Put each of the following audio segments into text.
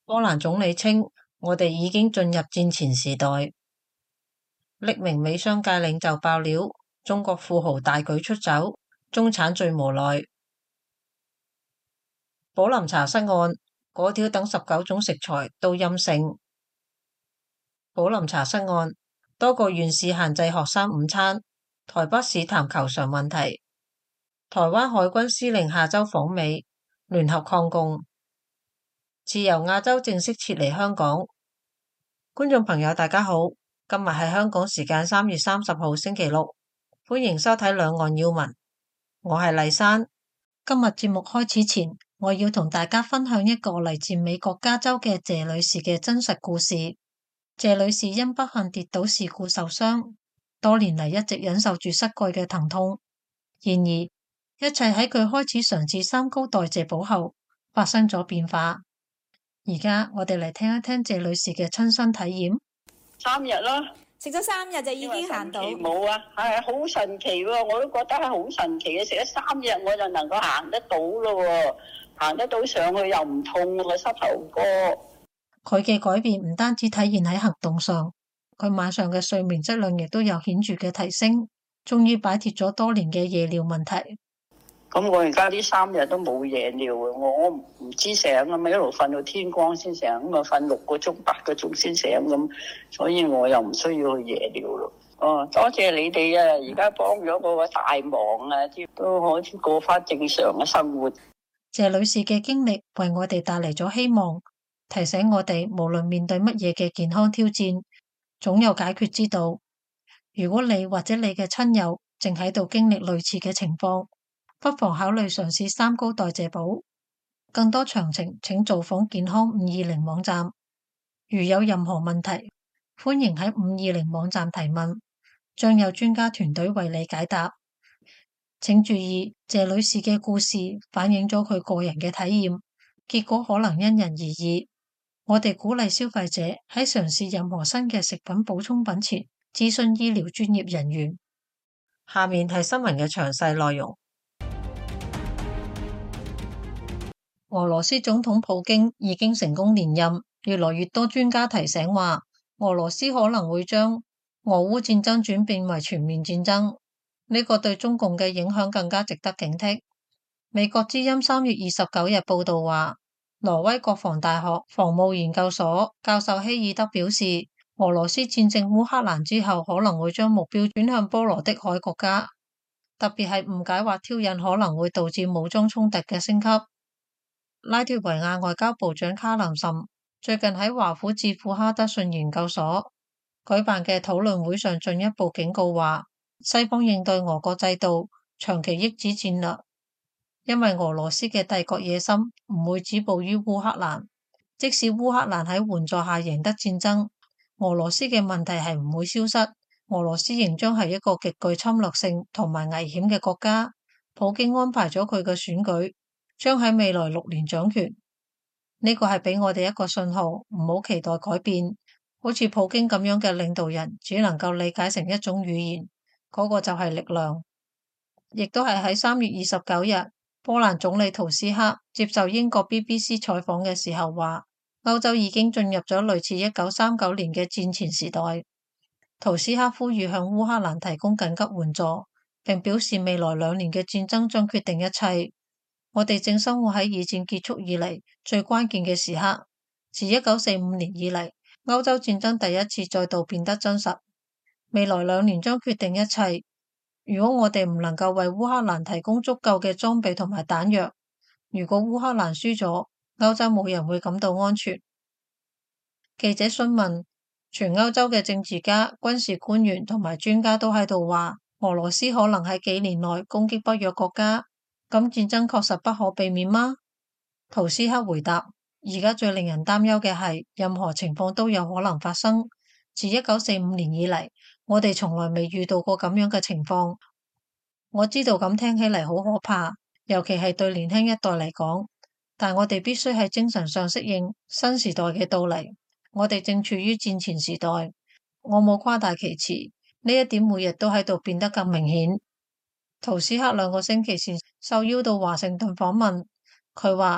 波蘭總理稱，我哋已經進入戰前時代。匿名美商界領袖爆料，中國富豪大舉出走，中產最無奈。寶林茶室案，果條等19種食材都陰性。寶林茶室案，多個縣市限制學生午餐，台北市談求償問題。台灣海軍司令下周訪美，聯合抗共。自由亞洲正式撤離香港。觀眾朋友大家好，今日係香港時間3月30號星期六，歡迎收睇兩岸要聞，我係麗珊。今日節目開始前，我要同大家分享一個嚟自美國加州嘅謝女士嘅真實故事。謝女士因不幸跌倒事故受傷，多年嚟一直忍受住膝蓋嘅疼痛。然而，一切喺佢開始嘗試三高代謝補後發生咗變化。而家我哋嚟聽一聽謝女士嘅親身體驗。 3日啦， 食咗3日就已經行到。 冇啊，係好神奇喎！我都覺得係好神奇嘅，食咗3日我就能夠行得到咯喎，行得到上去又唔痛個膝頭哥。 佢嘅改變唔單止體現喺行動上，佢晚上嘅睡眠質量亦都有顯著嘅提升，終於擺脫咗多年嘅夜尿問題。 咁我而家呢3日都冇夜尿啊！我唔知醒啊嘛，一路瞓到天光先醒，咁啊瞓6個鐘、8個鐘先醒咁，所以我又唔需要去夜尿咯。哦，多謝你哋啊！而家幫咗我個大忙啊，都可以過翻正常嘅生活。 謝女士嘅經歷為我哋帶嚟咗希望，提醒我哋無論面對乜嘢嘅健康挑戰，總有解決之道。如果你或者你嘅親友正喺度經歷類似嘅情況，不妨考慮嘗試三高代謝補。更多詳情請造訪健康520網站。如有任何問題，歡迎喺520網站提問，將有專家團隊為你解答。請注意，謝女士嘅故事反映咗佢個人嘅體驗，結果可能因人而異。我哋鼓勵消費者喺嘗試任何新嘅食品補充品前，諮詢醫療專業人員。下面係新聞嘅詳細內容。俄羅斯總統普京已經成功連任，越來越多專家提醒話，俄羅斯可能會將俄烏戰爭轉變為全面戰爭，呢個對中共嘅影響更加值得警惕。美國之音3月29日報道話，挪威國防大學防務研究所教授希爾德表示，俄羅斯戰勝烏克蘭之後，可能會將目標轉向波羅的海國家，特別係誤解或挑釁可能會導致武裝衝突嘅升級。拉脫維亞外交部長卡林什最近喺華府智庫哈德遜研究所舉辦嘅討論會上進一步警告話，西方應對俄國制度長期抑制戰略，因為俄羅斯嘅帝國野心唔會止步於烏克蘭，即使烏克蘭喺援助下贏得戰爭，俄羅斯嘅問題係唔會消失，俄羅斯仍將係一個極具侵略性同埋危險嘅國家。普京安排咗佢嘅選舉，將喺未來6年掌權，呢個係俾我哋一個信號，唔好期待改變。好似普京咁樣嘅領導人，只能夠理解成一種語言，嗰個就係力量。亦都係喺3月29日，波蘭總理圖斯克接受英國 BBC 採訪嘅時候話，歐洲已經進入咗類似1939年嘅戰前時代。圖斯克呼籲向烏克蘭提供緊急援助，並表示未來2年嘅戰爭將決定一切。我哋正生活喺二戰結束以嚟最關鍵嘅時刻，自1945年以嚟，歐洲戰爭第一次再度變得真實。未來2年將決定一切。如果我哋唔能夠為烏克蘭提供足夠嘅裝備同埋彈藥，如果烏克蘭輸咗，歐洲冇人會感到安全。記者詢問，全歐洲嘅政治家、軍事官員同埋專家都喺度話，俄羅斯可能喺幾年內攻擊北約國家。咁戰爭確實不可避免嗎？圖斯克回答，而家最令人擔憂嘅係，任何情況都有可能發生。自1945年以嚟，我哋從來未遇到過咁樣嘅情況。我知道咁聽起嚟好可怕，尤其係對年輕一代嚟講，但我哋必須喺精神上適應新時代嘅到嚟。我哋正處於戰前時代，我冇誇大其詞，呢一點每日都喺度變得更明顯。圖斯克2個星期前受邀到華盛頓訪問，佢話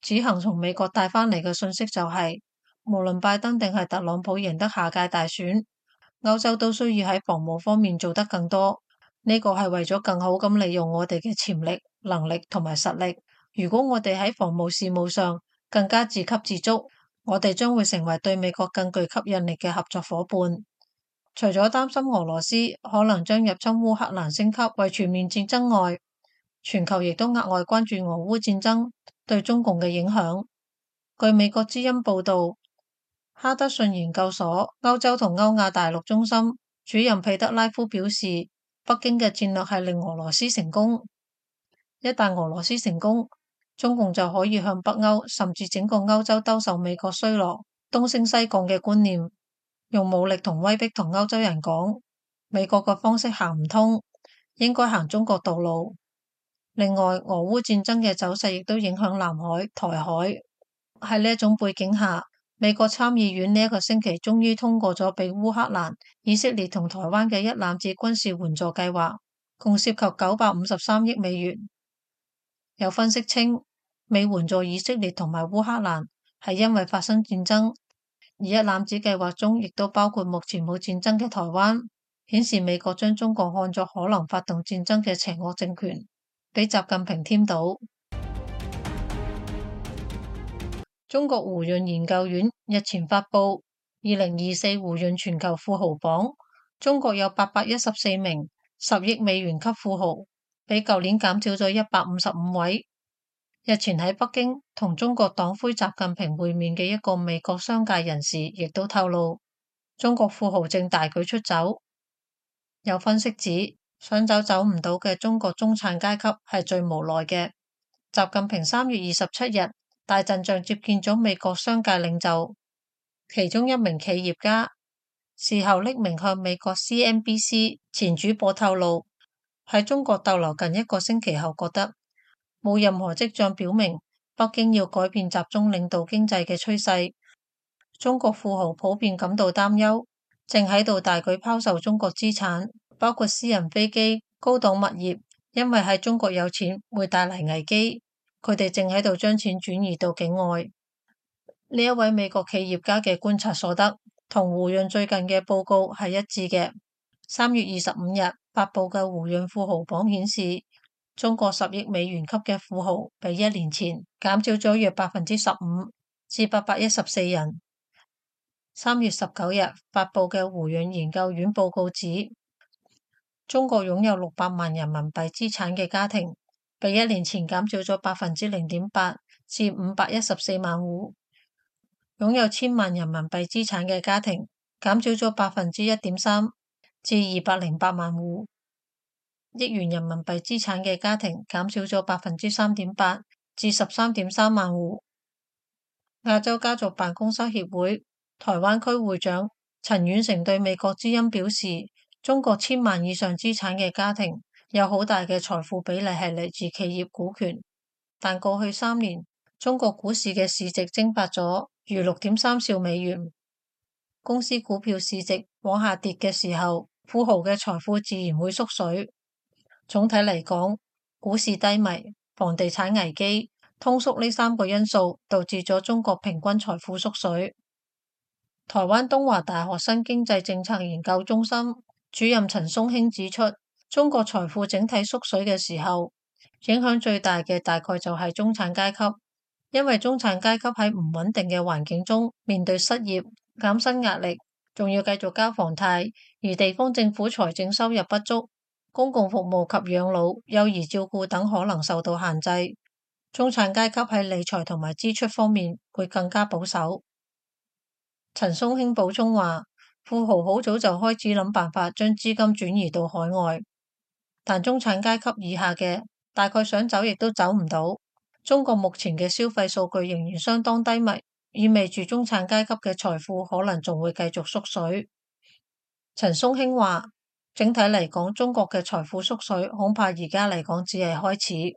此行從美國帶返嚟嘅信息就係，無論拜登定係特朗普贏得下屆大選，歐洲都需要喺防務方面做得更多。呢個係為咗更好咁利用我哋嘅潛力、能力同埋實力。如果我哋喺防務事務上更加自給自足，我哋將會成為對美國更具吸引力嘅合作夥伴。除咗擔心俄羅斯可能將入侵烏克蘭升級為全面戰爭外，全球亦都額外關注俄烏戰爭對中共嘅影響。據美國之音報道，哈德遜研究所歐洲同歐亞大陸中心主任彼得拉夫表示，北京嘅戰略係令俄羅斯成功。一旦俄羅斯成功，中共就可以向北歐甚至整個歐洲兜售美國衰落、東升西降嘅觀念，用武力同威逼同歐洲人講，美國嘅方式行唔通，應該行中國道路。另外，俄烏戰爭嘅走勢亦都影響南海、台海。喺呢一種背景下，美國參議院呢一個星期終於通過咗俾烏克蘭、以色列同台灣嘅一攬子軍事援助計劃，共涉及953億美元。有分析稱，美援助以色列同埋烏克蘭係因為發生戰爭，而一攬子計劃中亦都包括目前冇戰爭嘅台灣，顯示美國將中國看作可能發動戰爭嘅邪惡政權，俾習近平添堵。中國胡潤研究院日前發布2024胡潤全球富豪榜，中國有814名10億美元級富豪，比舊年減少咗155位。日前喺北京同中國黨魁習近平會面嘅一個美國商界人士亦都透露，中國富豪正大舉出走。有分析指，想走走唔到嘅中國中產階級係最無奈嘅。習近平3月27日大陣仗接見咗美國商界領袖，其中一名企業家事後匿名向美國 CNBC 前主播透露，喺中國逗留近1個星期後，覺得冇任何跡象表明北京要改變集中領導經濟嘅趨勢。中國富豪普遍感到擔憂，正喺度大舉拋售中國資產，包括私人飛機、高檔物業，因為喺中國有錢會帶嚟危機。佢哋正喺度將錢轉移到境外。呢一位美國企業家嘅觀察所得，同胡潤最近嘅報告係一致嘅。3月25日發佈嘅胡潤富豪榜顯示，中國10億美元級嘅富豪比1年前減少咗約15%，至814人。3月19日發佈嘅胡潤研究院報告指，中國擁有600萬人民幣資產嘅家庭，比1年前減少咗0.8%，至514萬戶；擁有1000萬人民幣資產嘅家庭減少咗1.3%，至208萬戶；億元人民幣資產嘅家庭減少咗3.8%，至13.3萬戶。亞洲家族辦公室協會台灣區會長陳遠成對美國之音表示，中國1000萬以上資產嘅家庭有好大嘅財富比例係嚟自企業股權，但過去3年中國股市嘅市值蒸發咗逾6.3兆美元。公司股票市值往下跌嘅時候，富豪嘅財富自然會縮水。總體嚟講，股市低迷、房地產危機、通縮呢3個因素導致咗中國平均財富縮水。台灣東華大學新經濟政策研究中心主任陳松興指出，中國財富整體縮水嘅時候，影響最大嘅大概就係中產階級，因為中產階級喺唔穩定嘅環境中面對失業、減薪壓力，仲要繼續交房貸，而地方政府財政收入不足，公共服務及養老、幼兒照顧等可能受到限制。中產階級喺理財同埋支出方面會更加保守。陳松興補充話，富豪好早就開始諗辦法將資金轉移到海外，但中產階級以下嘅大概想走亦都走唔到。中國目前嘅消費數據仍然相當低迷，意味住中產階級嘅財富可能仲會繼續縮水。陳松興話，整體嚟講，中國嘅財富縮水恐怕而家嚟講只係開始。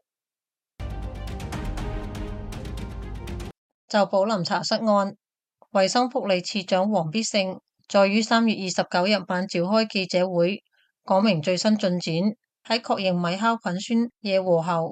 就寶林茶室案，衛生福利次長王必勝在於3月29日晚召開記者會，講明最新進展。喺確認米酵菌酸惹禍後，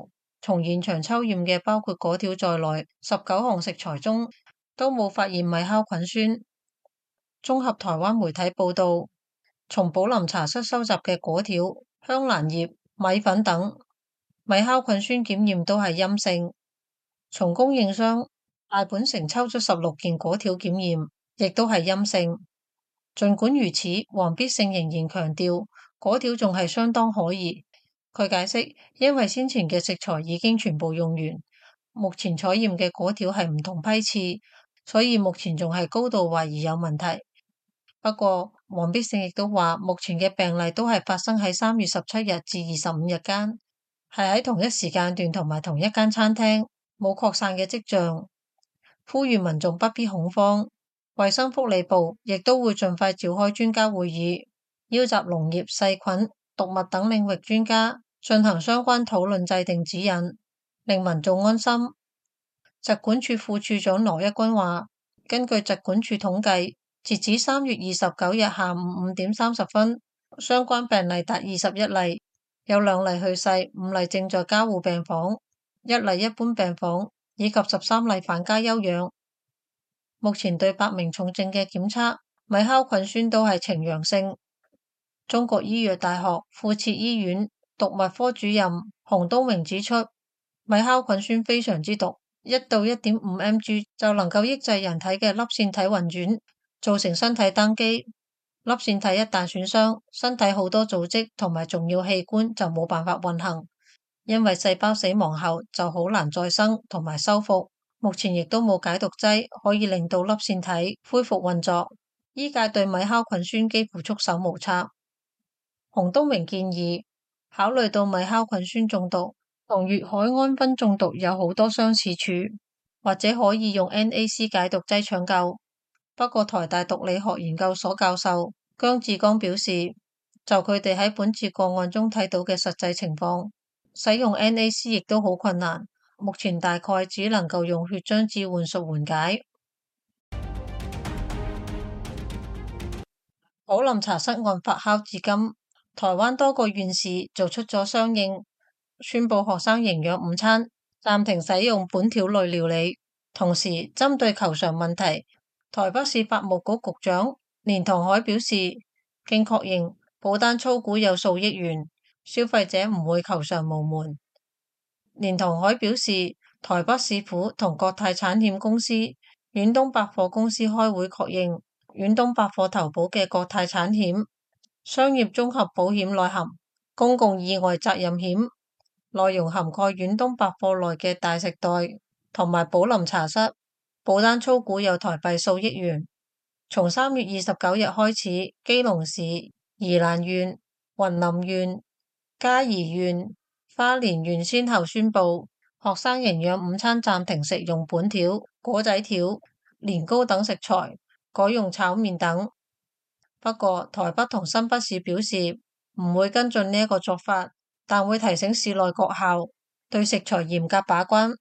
從現場抽驗嘅包括粿條在內19項食材中，都冇發現米酵菌酸。綜合台灣媒體報道，從寶林茶室收集嘅粿條、香蘭葉、米粉等米酵菌酸檢驗都係陰性。從供應商大本城抽出16件粿條檢驗，亦都係陰性。儘管如此，黃必勝仍然強調粿條仲係相當可疑。佢解釋，因為先前嘅食材已經全部用完，目前採驗嘅粿條係唔同批次，所以目前仲係高度懷疑有問題。不過，黃必勝亦都話，目前嘅病例都係發生喺3月17日至25日間，係喺同一時間段同埋同一間餐廳，冇擴散嘅跡象。呼籲民眾不必恐慌。衛生福利部亦都會盡快召開專家會議，邀集農業、細菌、毒物等領域專家進行相關討論，制定指引，令民眾安心。疾管署副署長羅一軍話，根據疾管署統計，截止3月29日下午5點30分，相關病例達21例，有2例去世，5例正在加護病房，1例一般病房，以及13例返家休養。目前對8名重症嘅檢測，米酵菌酸都係呈陽性。中國醫藥大學附設醫院毒物科主任洪東榮指出，米酵菌酸非常之毒，1到1.5 mg 就能夠抑制人體嘅粒線體運轉，造成身體單機。粒線體一旦損傷，身體好多組織同埋重要器官就冇辦法運行，因為細胞死亡後就好難再生同埋修復。目前亦都冇解毒劑可以令到粒線體恢復運作，醫界對米酵菌酸幾乎束手無策。洪東榮建議，考慮到米酵菌酸中毒同乙海胺酚中毒有好多相似處，或者可以用 NAC 解毒劑搶救。不過台大毒理學研究所教授姜志剛表示，就佢哋喺本次個案中睇到嘅實際情況，使用 NAC 亦都好困難。目前大概只能夠用血漿置換術緩解。寶林茶室案發酵至今，台灣多個縣市做出咗相應宣布學生營養午餐暫停使用本條類料理。同時，針對求償問題，台北市法務局局長連同海表示，經確認保單粗估有數億元，消費者唔會求償無門。連同海表示，台北市府同國泰產險公司、遠東百貨公司開會確認，遠東百貨投保嘅國泰產險商業綜合保險內含公共意外責任險，內容涵蓋遠東百貨內嘅大食代同埋寶林茶室，保單粗估有台幣數億元。從3月29日開始，基隆市、宜蘭縣、雲林縣、嘉義縣、花蓮縣先後宣布，學生營養午餐暫停食用本條、粿仔條、年糕等食材，改用炒麵等。不過，台北同新北市表示唔會跟進呢一個做法，但會提醒市內各校對食材嚴格把關。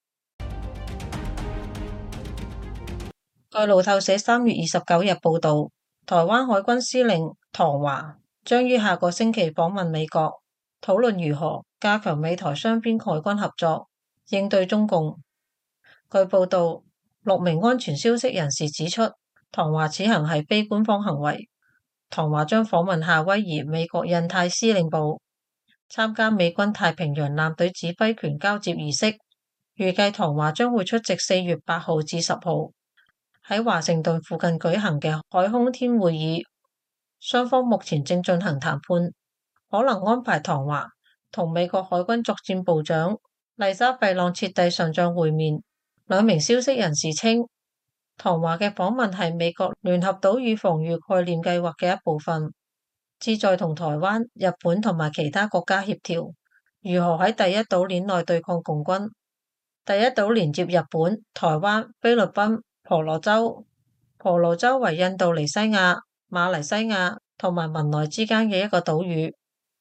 據路透社3月29日報道，台灣海軍司令唐華將於下個星期訪問美國，討論如何加強美台雙邊海軍合作，應對中共。據報道，6名安全消息人士指出，唐華此行係非官方行為。唐華將訪問夏威夷美國印太司令部，參加美軍太平洋艦隊指揮權交接儀式。預計唐華將會出席4月8號至10號喺華盛頓附近舉行嘅海空天會議。雙方目前正進行談判，可能安排唐華同美國海軍作戰部長麗莎費朗徹蒂上將會面。2名消息人士稱，唐華嘅訪問係美國聯合島嶼防禦概念計劃嘅一部分，旨在同台灣、日本同埋其他國家協調如何喺第一島鏈內對抗共軍。第一島連接日本、台灣、菲律賓、婆羅洲。婆羅洲為印度尼西亞、馬來西亞同埋文萊之間嘅一個島嶼。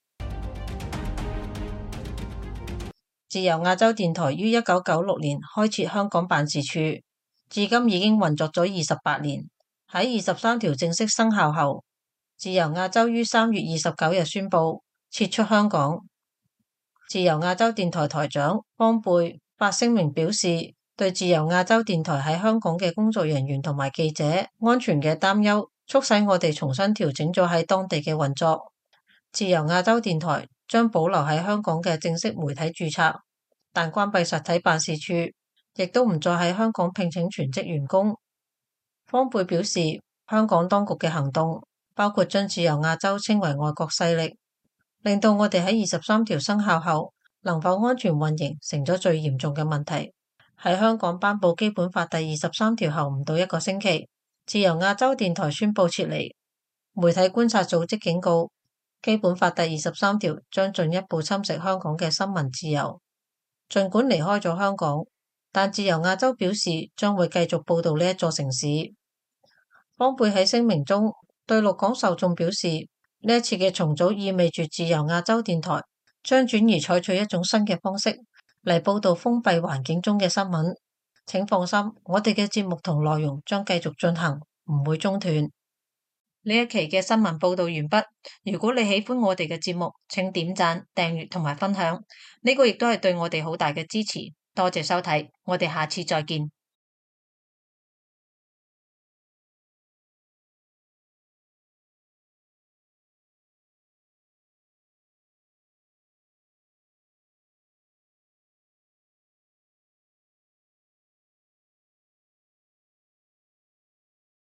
自由亞洲電台於1996年開設香港辦事處，至今已經運作咗28年。喺23條正式生效後，自由亞洲於3月29日宣布撤出香港。 自由亞洲電台台長方貝發聲明表示，對自由亞洲電台喺香港嘅工作人員同埋記者安全嘅擔憂，促使我哋重新調整咗喺當地嘅運作。自由亞洲電台將保留喺香港嘅正式媒體註冊，但關閉實體辦事處，亦都唔再喺香港聘請全職員工。方貝表示，香港當局嘅行動包括將自由亞洲稱為外國勢力，令到我哋喺23條生效後能否安全運營成咗最嚴重嘅問題。喺香港頒布基本法第23條後唔到1個星期，自由亞洲電台宣布撤離。媒體觀察組織警告，基本法第23條將進一步侵蝕香港嘅新聞自由。儘管離開咗香港，但自由亞洲表示將會繼續報導呢一座城市。方貝喺聲明中對陸港受眾表示，呢一次嘅重組意味住自由亞洲電台將轉移採取一種新嘅方式嚟報導封閉環境中嘅新聞。請放心，我哋嘅節目同內容將繼續進行，唔會中斷。呢一期嘅新聞報導完畢。如果你喜歡我哋嘅節目，請點讚、訂閱同埋分享，呢個亦都係對我哋好大嘅支持。多謝收睇，我哋下次再見。